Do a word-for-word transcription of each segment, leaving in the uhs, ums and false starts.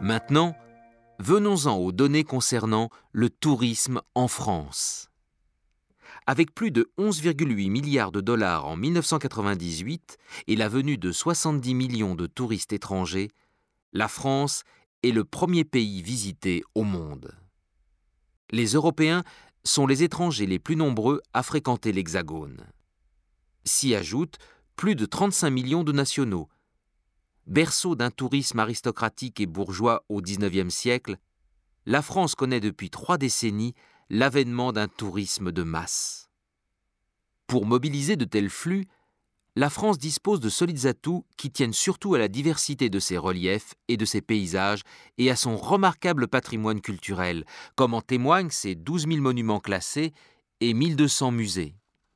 Maintenant, venons-en aux données concernant le tourisme en France. Avec plus de onze virgule huit milliards de dollars en mille neuf cent quatre-vingt-dix-huit et la venue de soixante-dix millions de touristes étrangers, la France est le premier pays visité au monde. Les Européens sont les étrangers les plus nombreux à fréquenter l'Hexagone. S'y ajoutent plus de trente-cinq millions de nationaux. Berceau d'un tourisme aristocratique et bourgeois au dix-neuvième siècle, la France connaît depuis trois décennies l'avènement d'un tourisme de masse. Pour mobiliser de tels flux, la France dispose de solides atouts qui tiennent surtout à la diversité de ses reliefs et de ses paysages et à son remarquable patrimoine culturel, comme en témoignent ses douze mille monuments classés et mille deux cents musées.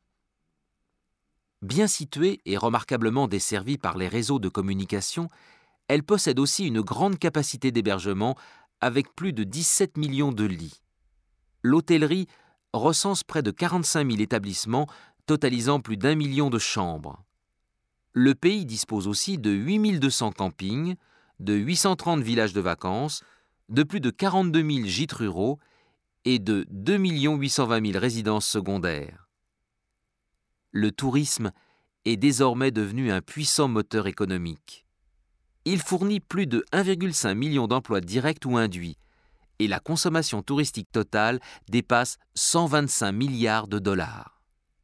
Bien située et remarquablement desservie par les réseaux de communication, elle possède aussi une grande capacité d'hébergement avec plus de dix-sept millions de lits. L'hôtellerie recense près de quarante-cinq mille établissements totalisant plus d'un million de chambres. Le pays dispose aussi de huit mille deux cents campings, de huit cent trente villages de vacances, de plus de quarante-deux mille gîtes ruraux et de deux millions huit cent vingt mille résidences secondaires. Le tourisme est désormais devenu un puissant moteur économique. Il fournit plus de un virgule cinq million d'emplois directs ou induits, et la consommation touristique totale dépasse cent vingt-cinq milliards de dollars.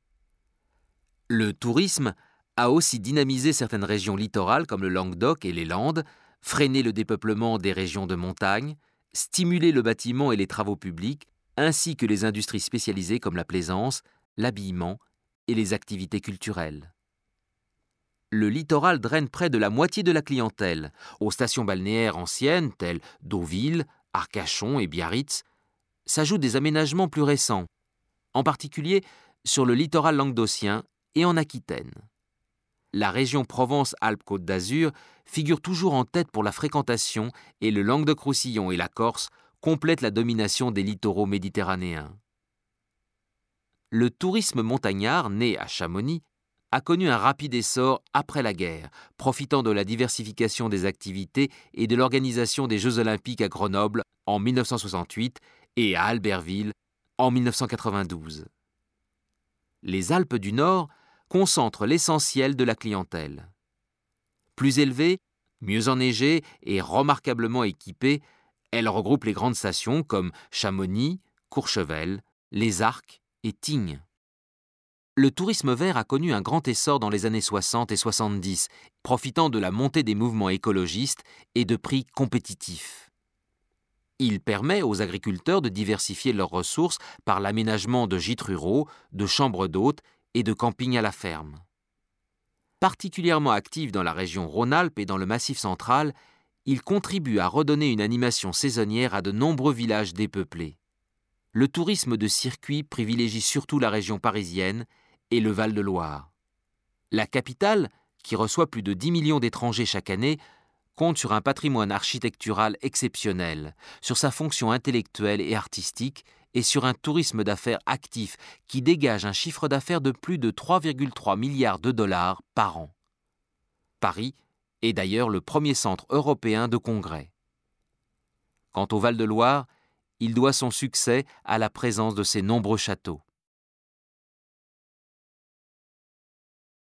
Le tourisme a aussi dynamisé certaines régions littorales comme le Languedoc et les Landes, freiné le dépeuplement des régions de montagne, stimulé le bâtiment et les travaux publics, ainsi que les industries spécialisées comme la plaisance, l'habillement et les activités culturelles. Le littoral draine près de la moitié de la clientèle. Aux stations balnéaires anciennes telles Deauville, Arcachon et Biarritz, s'ajoutent des aménagements plus récents, en particulier sur le littoral languedocien et en Aquitaine. La région Provence-Alpes-Côte d'Azur figure toujours en tête pour la fréquentation et le Languedoc-Roussillon et la Corse complètent la domination des littoraux méditerranéens. Le tourisme montagnard, né à Chamonix, a connu un rapide essor après la guerre, profitant de la diversification des activités et de l'organisation des Jeux olympiques à Grenoble en mille neuf cent soixante-huit et à Albertville en mille neuf cent quatre-vingt-douze. Les Alpes du Nord concentrent l'essentiel de la clientèle. Plus élevées, mieux enneigées et remarquablement équipées, elles regroupent les grandes stations comme Chamonix, Courchevel, Les Arcs et Tignes. Le tourisme vert a connu un grand essor dans les années soixante et soixante-dix, profitant de la montée des mouvements écologistes et de prix compétitifs. Il permet aux agriculteurs de diversifier leurs ressources par l'aménagement de gîtes ruraux, de chambres d'hôtes et de campings à la ferme. Particulièrement actif dans la région Rhône-Alpes et dans le Massif central, il contribue à redonner une animation saisonnière à de nombreux villages dépeuplés. Le tourisme de circuit privilégie surtout la région parisienne et le Val-de-Loire. La capitale, qui reçoit plus de dix millions d'étrangers chaque année, compte sur un patrimoine architectural exceptionnel, sur sa fonction intellectuelle et artistique et sur un tourisme d'affaires actif qui dégage un chiffre d'affaires de plus de trois virgule trois milliards de dollars par an. Paris est d'ailleurs le premier centre européen de congrès. Quant au Val-de-Loire, il doit son succès à la présence de ses nombreux châteaux.